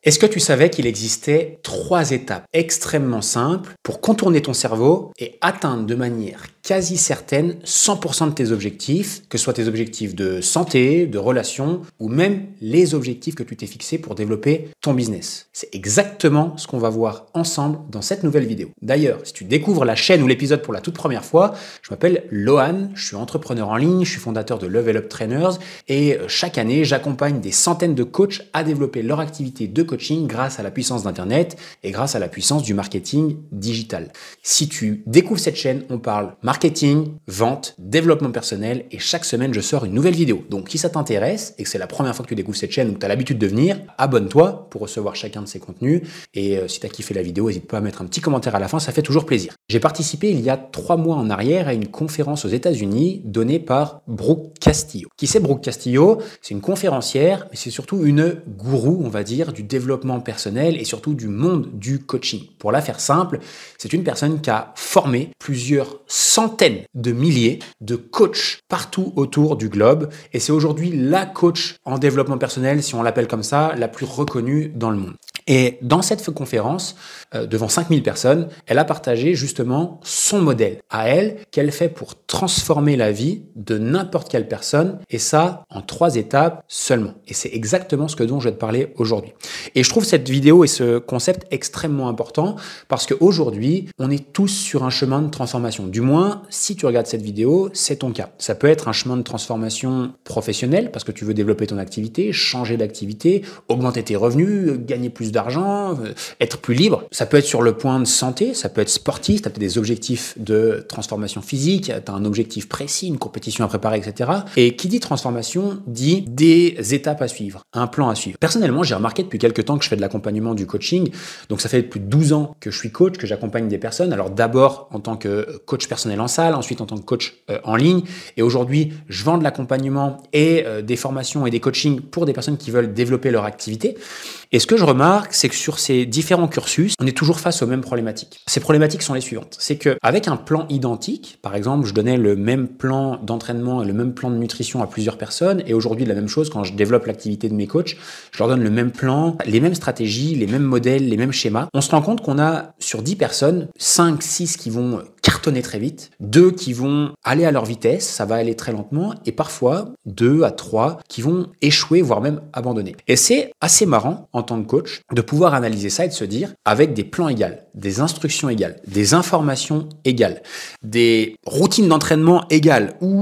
Est-ce que tu savais qu'il existait 3 étapes extrêmement simples pour contourner ton cerveau et atteindre de manière quasi certaine 100% de tes objectifs, que ce soit tes objectifs de santé, de relations ou même les objectifs que tu t'es fixés pour développer ton business? C'est exactement ce qu'on va voir ensemble dans cette nouvelle vidéo. D'ailleurs, si tu découvres la chaîne ou l'épisode pour la toute première fois, je m'appelle Lohan, je suis entrepreneur en ligne, je suis fondateur de Level Up Trainers et chaque année, j'accompagne des centaines de coachs à développer leur activité de coaching grâce à la puissance d'Internet et grâce à la puissance du marketing digital. Si tu découvres cette chaîne, on parle marketing, vente, développement personnel et chaque semaine, je sors une nouvelle vidéo. Donc, si ça t'intéresse et que c'est la première fois que tu découvres cette chaîne ou que tu as l'habitude de venir, abonne-toi pour recevoir chacun de ces contenus et si tu as kiffé la vidéo, n'hésite pas à mettre un petit commentaire à la fin, ça fait toujours plaisir. J'ai participé il y a 3 mois en arrière à une conférence aux États-Unis donnée par Brooke Castillo. Qui c'est Brooke Castillo? C'est une conférencière, mais c'est surtout une gourou, on va dire, du développement personnel et surtout du monde du coaching. Pour la faire simple, c'est une personne qui a formé plusieurs centaines de milliers de coachs partout autour du globe et c'est aujourd'hui la coach en développement personnel, si on l'appelle comme ça, la plus reconnue dans le monde. Et dans cette conférence, devant 5000 personnes, elle a partagé justement son modèle à elle qu'elle fait pour transformer la vie de n'importe quelle personne et ça en 3 étapes seulement. Et c'est exactement ce dont je vais te parler aujourd'hui. Et je trouve cette vidéo et ce concept extrêmement important parce qu'aujourd'hui, on est tous sur un chemin de transformation. Du moins, si tu regardes cette vidéo, c'est ton cas. Ça peut être un chemin de transformation professionnelle parce que tu veux développer ton activité, changer d'activité, augmenter tes revenus, gagner plus d'argent, être plus libre. Ça peut être sur le point de santé, ça peut être sportif, tu as peut-être des objectifs de transformation physique, tu as un objectif précis, une compétition à préparer, etc. Et qui dit transformation dit des étapes à suivre, un plan à suivre. Personnellement, j'ai remarqué depuis quelques temps que je fais de l'accompagnement du coaching. Donc ça fait plus de 12 ans que je suis coach, que j'accompagne des personnes. Alors d'abord en tant que coach personnel en salle, ensuite en tant que coach en ligne. Et aujourd'hui, je vends de l'accompagnement et des formations et des coachings pour des personnes qui veulent développer leur activité. Et ce que je remarque, c'est que sur ces différents cursus, on est toujours face aux mêmes problématiques. Ces problématiques sont les suivantes. C'est qu'avec un plan identique, par exemple, je donnais le même plan d'entraînement et le même plan de nutrition à plusieurs personnes. Et aujourd'hui, la même chose, quand je développe l'activité de mes coachs, je leur donne le même plan, les mêmes stratégies, les mêmes modèles, les mêmes schémas. On se rend compte qu'on a sur 10 personnes, 5, 6 qui vont cartonner très vite, 2 qui vont aller à leur vitesse, ça va aller très lentement, et parfois 2 à 3 qui vont échouer, voire même abandonner. Et c'est assez marrant en tant que coach de pouvoir analyser ça et de se dire avec des plans égaux, des instructions égales, des informations égales, des routines d'entraînement égales ou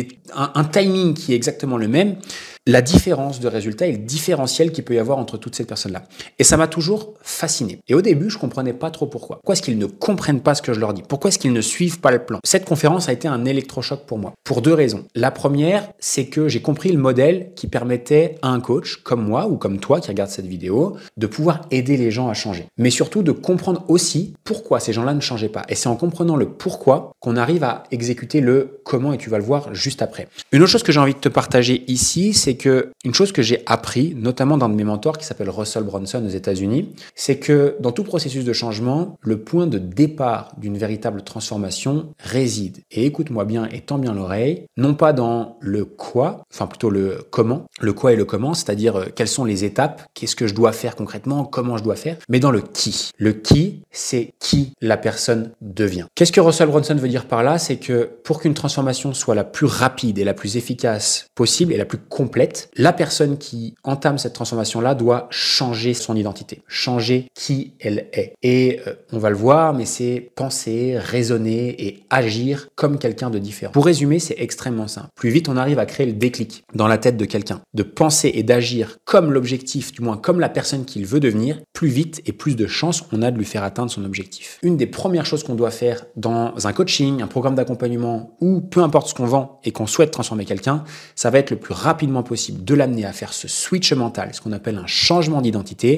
un timing qui est exactement le même, la différence de résultat et le différentiel qu'il peut y avoir entre toutes ces personnes-là. Et ça m'a toujours fasciné. Et au début, je comprenais pas trop pourquoi. Pourquoi est-ce qu'ils ne comprennent pas ce que je leur dis? Pourquoi est-ce qu'ils ne suivent pas le plan? Cette conférence a été un électrochoc pour moi. Pour 2 raisons. La première, c'est que j'ai compris le modèle qui permettait à un coach comme moi ou comme toi qui regarde cette vidéo de pouvoir aider les gens à changer. Mais surtout de comprendre aussi pourquoi ces gens-là ne changeaient pas. Et c'est en comprenant le pourquoi qu'on arrive à exécuter le comment et tu vas le voir juste après. Une autre chose que j'ai envie de te partager ici, c'est que une chose que j'ai appris, notamment d'un de mes mentors qui s'appelle Russell Brunson aux États-Unis, c'est que dans tout processus de changement, le point de départ d'une véritable transformation réside. Et écoute-moi bien et tends bien l'oreille, non pas dans le quoi, enfin plutôt le comment, le quoi et le comment, c'est-à-dire quelles sont les étapes, qu'est-ce que je dois faire concrètement, comment je dois faire, mais dans le qui. Le qui, c'est qui la personne devient. Qu'est-ce que Russell Brunson veut dire par là? C'est que pour qu'une transformation soit la plus rapide et la plus efficace possible et la plus complète, la personne qui entame cette transformation-là doit changer son identité, changer qui elle est. Et on va le voir, mais c'est penser, raisonner et agir comme quelqu'un de différent. Pour résumer, c'est extrêmement simple. Plus vite on arrive à créer le déclic dans la tête de quelqu'un, de penser et d'agir comme l'objectif, du moins comme la personne qu'il veut devenir, plus vite et plus de chances on a de lui faire atteindre son objectif. Une des premières choses qu'on doit faire dans un coaching, un programme d'accompagnement ou peu importe ce qu'on vend et qu'on souhaite transformer quelqu'un, ça va être le plus rapidement possible de l'amener à faire ce switch mental, ce qu'on appelle un changement d'identité,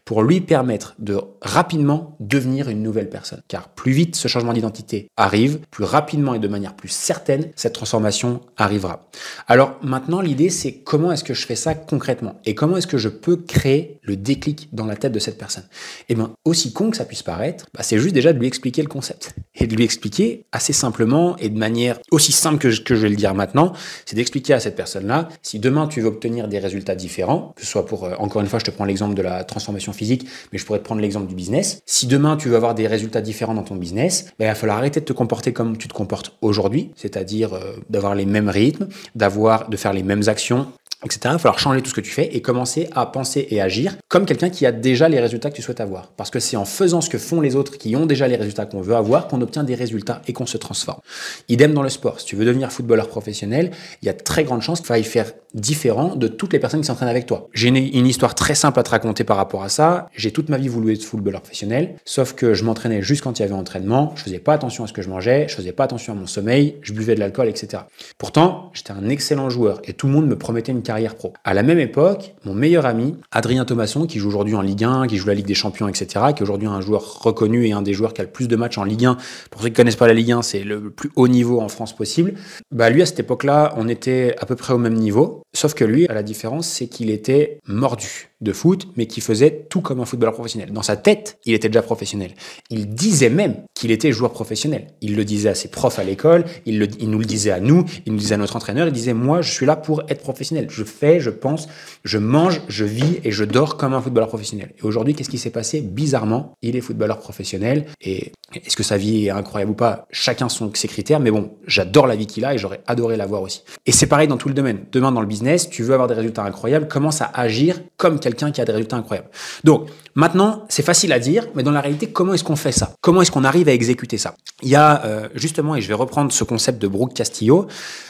pour lui permettre de rapidement devenir une nouvelle personne. Car plus vite ce changement d'identité arrive, plus rapidement et de manière plus certaine, cette transformation arrivera. Alors maintenant, l'idée, c'est comment est-ce que je fais ça concrètement et comment est-ce que je peux créer le déclic dans la tête de cette personne. Et bien, aussi con que ça puisse paraître, c'est juste déjà de lui expliquer le concept et de lui expliquer assez simplement et de manière aussi simple que je vais le dire maintenant, c'est d'expliquer à cette personne-là, si demain tu veux obtenir des résultats différents, que ce soit pour, encore une fois, je te prends l'exemple de la transformation physique, mais je pourrais te prendre l'exemple du business. Si demain tu veux avoir des résultats différents dans ton business, il va falloir arrêter de te comporter comme tu te comportes aujourd'hui, c'est-à-dire d'avoir les mêmes rythmes, de faire les mêmes actions, etc. Il va falloir changer tout ce que tu fais et commencer à penser et agir comme quelqu'un qui a déjà les résultats que tu souhaites avoir. Parce que c'est en faisant ce que font les autres qui ont déjà les résultats qu'on veut avoir qu'on obtient des résultats et qu'on se transforme. Idem dans le sport. Si tu veux devenir footballeur professionnel, il y a de très grandes chances qu'il faille faire différent de toutes les personnes qui s'entraînent avec toi. J'ai une histoire très simple à te raconter par rapport à ça. J'ai toute ma vie voulu être footballeur professionnel, sauf que je m'entraînais juste quand il y avait entraînement, je faisais pas attention à ce que je mangeais, je faisais pas attention à mon sommeil, je buvais de l'alcool, etc. Pourtant, j'étais un excellent joueur et tout le monde me promettait une carrière pro. À la même époque, mon meilleur ami, Adrien Thomasson, qui joue aujourd'hui en Ligue 1, qui joue la Ligue des Champions, etc., qui est aujourd'hui un joueur reconnu et un des joueurs qui a le plus de matchs en Ligue 1. Pour ceux qui connaissent pas la Ligue 1, c'est le plus haut niveau en France possible. Lui, à cette époque-là, on était à peu près au même niveau. Sauf que lui, la différence, c'est qu'il était mordu de foot, mais qui faisait tout comme un footballeur professionnel. Dans sa tête, il était déjà professionnel. Il disait même qu'il était joueur professionnel. Il le disait à ses profs à l'école, il nous le disait à nous, il nous disait à notre entraîneur, il disait « Moi, je suis là pour être professionnel. Je fais, je pense, je mange, je vis et je dors comme un footballeur professionnel. » Et aujourd'hui, qu'est-ce qui s'est passé? Bizarrement, il est footballeur professionnel. Et est-ce que sa vie est incroyable ou pas? Chacun ses critères, mais bon, j'adore la vie qu'il a et j'aurais adoré l'avoir aussi. Et c'est pareil dans tout le domaine. Demain, dans le business, tu veux avoir des résultats incroyables, commence à agir comme quelqu'un qui a des résultats incroyables. Donc, maintenant, c'est facile à dire, mais dans la réalité, comment est-ce qu'on fait ça? Comment est-ce qu'on arrive à exécuter ça? Il y a justement, et je vais reprendre ce concept de Brooke Castillo,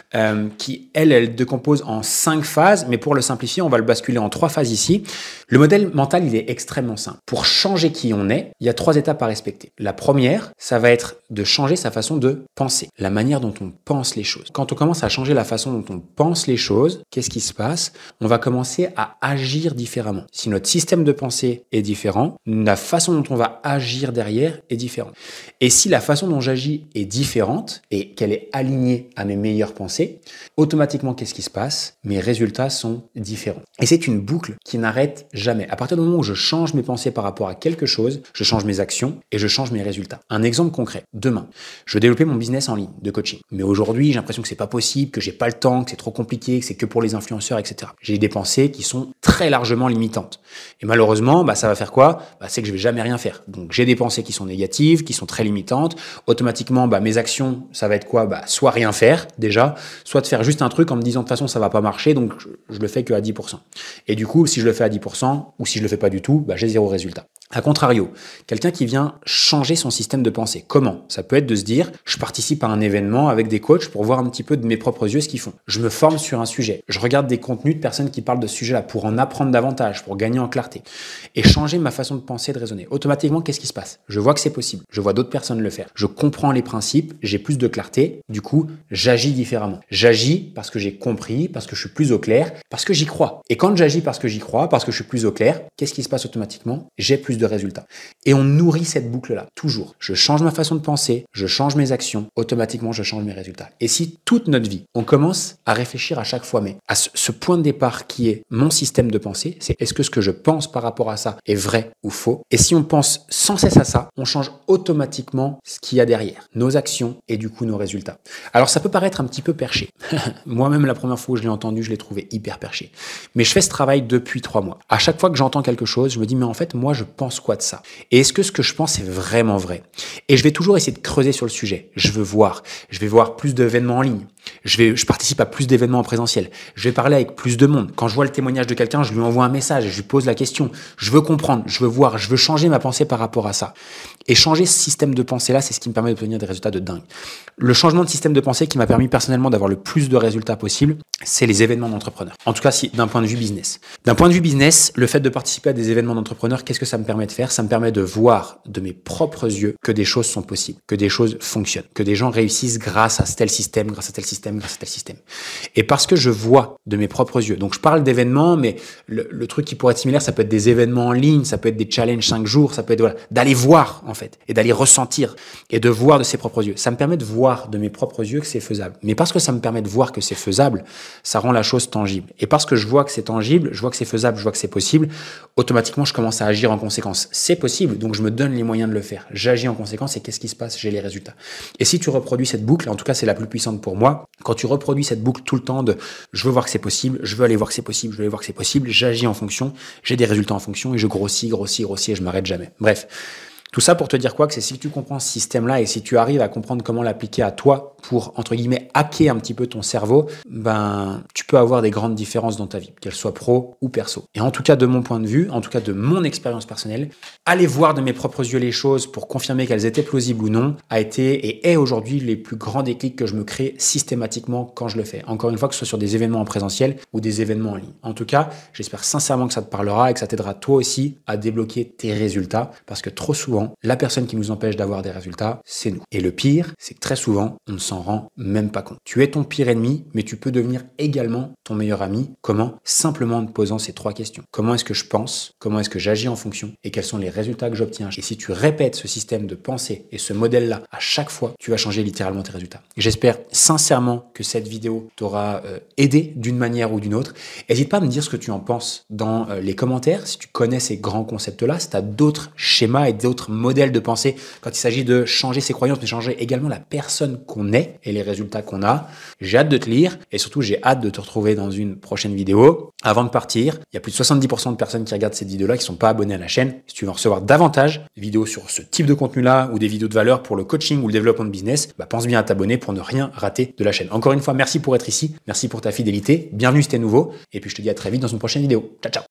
qui, elle décompose en 5 phases, mais pour le simplifier, on va le basculer en 3 phases ici. Le modèle mental, il est extrêmement simple. Pour changer qui on est, il y a 3 étapes à respecter. La première, ça va être de changer sa façon de penser, la manière dont on pense les choses. Quand on commence à changer la façon dont on pense les choses, qu'est-ce qui se passe? On va commencer à agir différemment. Si notre système de pensée est différent, la façon dont on va agir derrière est différente. Et si la façon dont j'agis est différente et qu'elle est alignée à mes meilleures pensées, automatiquement, qu'est-ce qui se passe? Mes résultats sont différents. Et c'est une boucle qui n'arrête jamais. À partir du moment où je change mes pensées par rapport à quelque chose, je change mes actions et je change mes résultats. Un exemple concret. Demain, je veux développer mon business en ligne de coaching. Mais aujourd'hui, j'ai l'impression que c'est pas possible, que j'ai pas le temps, que c'est trop compliqué, que c'est que pour les influenceurs, etc. J'ai des pensées qui sont très largement limitantes. Et malheureusement, ça va faire quoi? C'est que je vais jamais rien faire. Donc, j'ai des pensées qui sont négatives, qui sont très limitantes. Automatiquement, mes actions, ça va être quoi? Soit rien faire, déjà, soit de faire juste un truc en me disant de toute façon, ça va pas marcher, donc je le fais que à 10%. Et du coup, si je le fais à 10%, ou si je le fais pas du tout, j'ai 0 résultat. A contrario, quelqu'un qui vient changer son système de pensée. Comment? Ça peut être de se dire, je participe à un événement avec des coachs pour voir un petit peu de mes propres yeux ce qu'ils font. Je me forme sur un sujet. Je regarde des contenus de personnes qui parlent de ce sujet-là pour en apprendre davantage, pour gagner en clarté. Et changer ma façon de penser et de raisonner. Automatiquement, qu'est-ce qui se passe? Je vois que c'est possible. Je vois d'autres personnes le faire. Je comprends les principes, j'ai plus de clarté. Du coup, j'agis différemment. J'agis parce que j'ai compris, parce que je suis plus au clair, parce que j'y crois. Et quand j'agis parce que j'y crois, parce que je suis plus au clair, qu'est-ce qui se passe automatiquement? J'ai plus de résultats. Et on nourrit cette boucle-là, toujours. Je change ma façon de penser, je change mes actions, automatiquement je change mes résultats. Et si toute notre vie, on commence à réfléchir à chaque fois, mais à ce point de départ qui est mon système de pensée, c'est est-ce que ce que je pense par rapport à ça est vrai ou faux? Et si on pense sans cesse à ça, on change automatiquement ce qu'il y a derrière, nos actions et du coup nos résultats. Alors ça peut paraître un petit peu perché. Moi-même, la première fois où je l'ai entendu, je l'ai trouvé hyper perché. Mais je fais ce travail depuis 3 mois. À chaque fois que j'entends quelque chose, je me dis mais en fait, moi je pense quoi de ça? Et est-ce que ce que je pense est vraiment vrai? Et je vais toujours essayer de creuser sur le sujet. Je vais voir plus d'événements en ligne. Je participe à plus d'événements en présentiel. Je vais parler avec plus de monde. Quand je vois le témoignage de quelqu'un, je lui envoie un message, je lui pose la question. Je veux comprendre, je veux voir, je veux changer ma pensée par rapport à ça. Et changer ce système de pensée-là, c'est ce qui me permet d'obtenir des résultats de dingue. Le changement de système de pensée qui m'a permis personnellement d'avoir le plus de résultats possible, c'est les événements d'entrepreneurs. En tout cas, d'un point de vue business. D'un point de vue business, le fait de participer à des événements d'entrepreneurs, qu'est-ce que ça me permet permet de faire? Ça me permet de voir de mes propres yeux que des choses sont possibles, que des choses fonctionnent, que des gens réussissent grâce à tel système, grâce à tel système, grâce à tel système. Et parce que je vois de mes propres yeux, donc je parle d'événements, mais le truc qui pourrait être similaire, ça peut être des événements en ligne, ça peut être des challenges 5 jours, ça peut être d'aller voir en fait, et d'aller ressentir, et de voir de ses propres yeux. Ça me permet de voir de mes propres yeux que c'est faisable. Mais parce que ça me permet de voir que c'est faisable, ça rend la chose tangible. Et parce que je vois que c'est tangible, je vois que c'est faisable, je vois que c'est possible, automatiquement je commence à agir en conséquence. C'est possible, donc je me donne les moyens de le faire. J'agis en conséquence et qu'est-ce qui se passe? J'ai les résultats. Et si tu reproduis cette boucle, en tout cas c'est la plus puissante pour moi, quand tu reproduis cette boucle tout le temps de je veux voir que c'est possible, je veux aller voir que c'est possible, je veux aller voir que c'est possible, j'agis en fonction, j'ai des résultats en fonction et je grossis et je m'arrête jamais. Bref. Tout ça pour te dire quoi? Que c'est si tu comprends ce système-là et si tu arrives à comprendre comment l'appliquer à toi pour, entre guillemets, hacker un petit peu ton cerveau, ben, tu peux avoir des grandes différences dans ta vie, qu'elles soient pro ou perso. Et en tout cas, de mon point de vue, en tout cas de mon expérience personnelle, aller voir de mes propres yeux les choses pour confirmer qu'elles étaient plausibles ou non a été et est aujourd'hui les plus grands déclics que je me crée systématiquement quand je le fais. Encore une fois, que ce soit sur des événements en présentiel ou des événements en ligne. En tout cas, j'espère sincèrement que ça te parlera et que ça t'aidera toi aussi à débloquer tes résultats parce que trop souvent, la personne qui nous empêche d'avoir des résultats, c'est nous. Et le pire, c'est que très souvent, on ne s'en rend même pas compte. Tu es ton pire ennemi, mais tu peux devenir également ton meilleur ami. Comment? Simplement en te posant ces 3 questions. Comment est-ce que je pense? Comment est-ce que j'agis en fonction? Et quels sont les résultats que j'obtiens? Et si tu répètes ce système de pensée et ce modèle-là à chaque fois, tu vas changer littéralement tes résultats. Et j'espère sincèrement que cette vidéo t'aura aidé d'une manière ou d'une autre. N'hésite pas à me dire ce que tu en penses dans les commentaires, si tu connais ces grands concepts-là, si tu as d'autres schémas et d'autres modèles de pensée quand il s'agit de changer ses croyances, mais changer également la personne qu'on est et les résultats qu'on a. J'ai hâte de te lire et surtout j'ai hâte de te retrouver dans une prochaine vidéo. Avant de partir, il y a plus de 70% de personnes qui regardent cette vidéo-là qui sont pas abonnées à la chaîne. Si tu veux en recevoir davantage de vidéos sur ce type de contenu-là ou des vidéos de valeur pour le coaching ou le développement de business, pense bien à t'abonner pour ne rien rater de la chaîne. Encore une fois, merci pour être ici, merci pour ta fidélité, bienvenue si t'es nouveau et puis je te dis à très vite dans une prochaine vidéo. Ciao, ciao.